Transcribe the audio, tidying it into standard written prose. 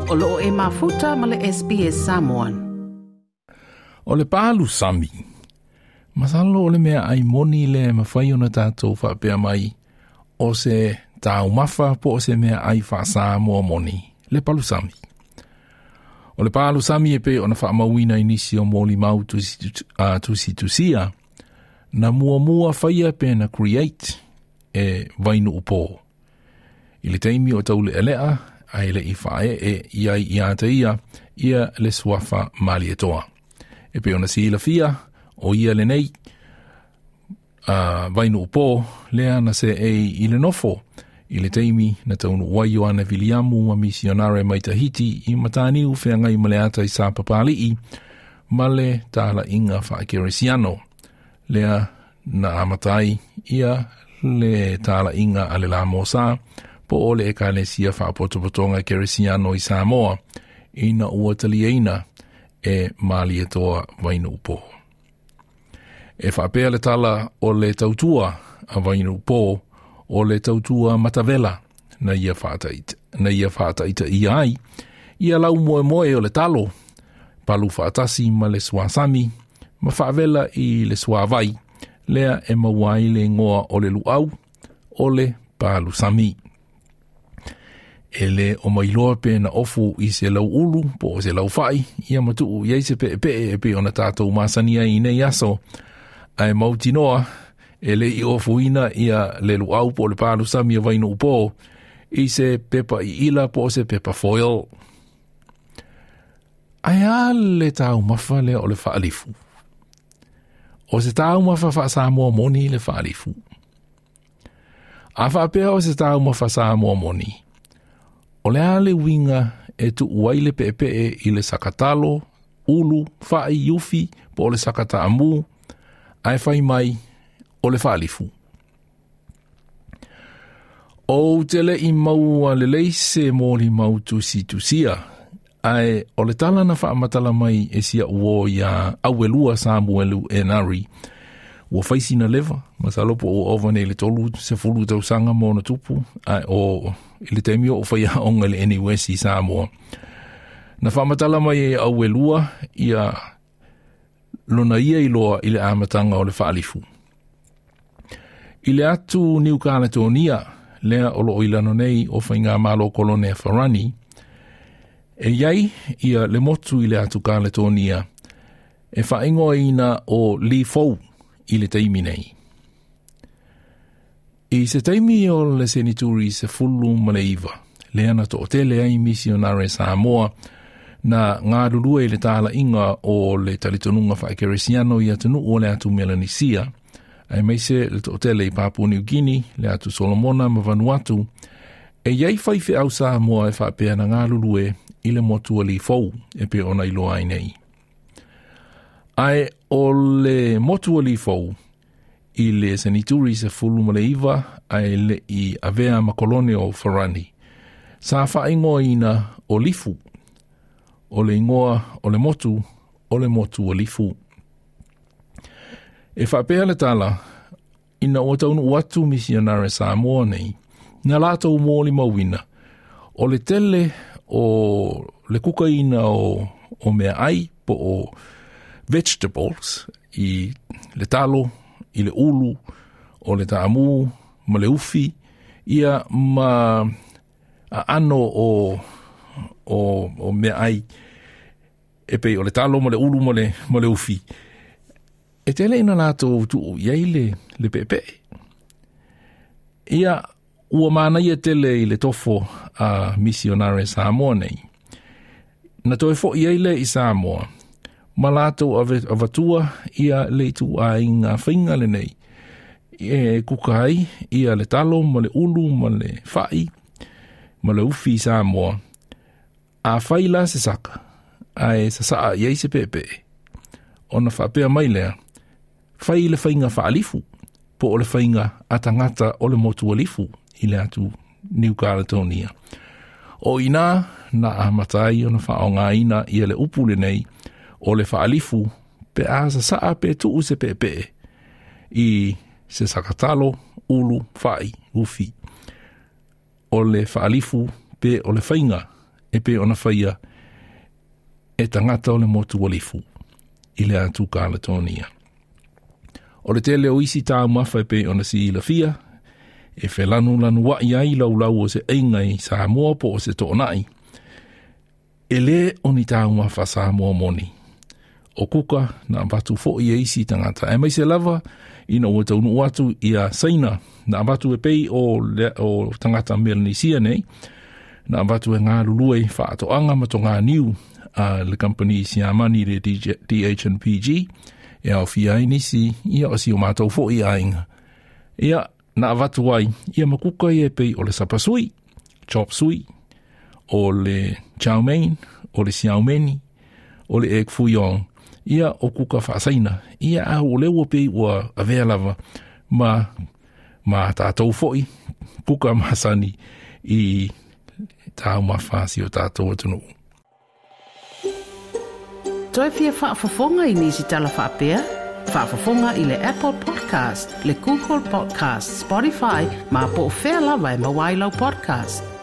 O loo e mafuta ma le SBS Samoan. O le palu sami. Masalo o le mea ai moni le mawhai o na tātou whapea mai o se tāu mafa po o se mea ai whaasa mua moni. Le palu sami. O le palu sami e pe o na whaamawina inisi o moli mau tusia na mua whaia pe na create e vainu upo. I le teimi o taule elea ai le i whae e ia i ata ia le swafa mali etoa. E pe ona si la fia o ia le nei vainu upo lea na se e i le nofo i le teimi na taunu waio ana Viliamu a misionare mai Tahiti i matani u whea ngai male ata i sa papalii ma le tala inga whakeresiano lea na amatai ia le tala inga ale la mosa po ole e ka le sia whaapotopotonga keresiano i Samoa ina ua talieina e mali etoa vainu upo. E whaapea le tala o le tautua a vainu upo o le tautua matavela na ia whaataita i ai ia lau moe o le talo palu whaatasi ma le swasami ma whaavela i le swavai lea e mawai le ngoa o le luau o le palu sami. Ele o mailoa pe na ofu i se lau ulu po se lau whai ia matuu iei se pe pe ona tātou masania i nei aso ai mautinoa ele i ofu ina ia le luau po le palu sami a vainu upo i se pepa i ila po se pepa foil. Ai ale tau mafa le o le whaalifu. O se tau mafa wha Samoa moni le whaalifu. A whaapea o se tau mafa Samoa moni. O le ale winga e tu uaile pepe i le sakatalo, ulu, whai, yufi, po le sakata amu, ai whai mai o le whaalifu. O tele i maua le leise mōli mau tusia, ai o le tala na whaamatala mai e sia uo ia awelua Samuelu e nari, ua whaisina leva, masalopo o ovane le tolu se fulu tau sanga mōna tupu, ai o i le temio o whaia onga le NUS i Samoa. Na whamatala mai e awelua ia lona ia i loa i le amatanga o le whaalifu. I le atu New Caledonia, lea o lo ilano nei o whainga malo kolone Wharani, e iai ia le motu i le atu Caledonia, e whaingoa ina o Li Fou i le teimi nei. I se teimi o le senituri se fulu maleiva, lea na to otele ai misionare Samoa na ngā rurua i le tāla inga o le talitonunga whakeresiano i atunu o le atu Melanisia, ai meise le to otele i Papua New Guinea, le atu Solomona ma Vanuatu, e iai whaife au Samoa e whapea na ngā rurue i le motua Li Fou e pe ona ilo ai nei. Ai o le motua Li Fou, i le senituri se fulu maleiva ai le i avea makolone o Wharani. Sa whaingoa ina o lifu, o le ingoa o le motu o lifu. E whapea le tala, ina o taunu uatu misionare Samoa nei, na lātou mōli mawina, o le tele o le kukaina o mea ai po o vegetables i le talo, i le ulu, o le taamu, ma le ufi, ia ma ano o mea ai, e pei o le talo, ma le ulu, ma le ufi. E tele ina lātou tu iei le pepe. Ia ua mana ia tele i le tofo a misionare Samoa nei. Na toi fo iei le i Samoa, ma lātou avatua ia le tu a inga whainga le nei. E kukai ia le talo, ma le ulu, ma le whai, ma le ufi Samoa. A whaila se saka, ai sa saa iei se pepe. Ona whapea mai lea, whai le whainga whaalifu, po o le whainga atangata o le motu alifu i le atu New Caledonia. O ina na amatai ona whaonga ina ia le upule nei, o le whaalifu pe a sa saa pe tuu se pepe i se sakatalo, ulu, whai, ufi. O le whaalifu pe o le whainga e pe ona whaia e tangata o le motu walifu i le atu Kalatonia. O le tele o isi tā mawha e pe ona si ila fia, e whelanu lanu wa i ai lau o se eingai Samoa po o se toonai. E le oni tā mawha Samoa moni. O kuka na batu fo i isi tangata. E mai se lava ina ua taunu atu i a saina na batu e pei o tangata Melanisia nei. Na batu e ngā luluei whaatoanga ma to ngā niu le company siamani le DH&PG. E au fia inisi ia o si o mātou fo i ainga. Ia na batu wai ia makuka i e pei o le sapasui, chop sui, o le chow mein, o le siaumeni, o le egg fouillon. Ia o kuka whaasaina. Ia au o leo pei ua avea lava ma tātou foi. Kuka mahasani i tāu mawhasi o tātou atunu. Toi fia whaafafonga i nisi tala whaapea? Whaafafonga i le Apple Podcast, le Google Podcast, Spotify, ma po whea lawa e mawailau podcast.